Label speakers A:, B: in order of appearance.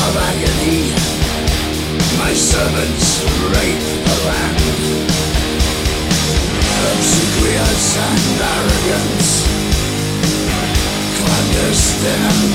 A: of agony. My servants rape the land. Obsequious and arrogant, clandestine and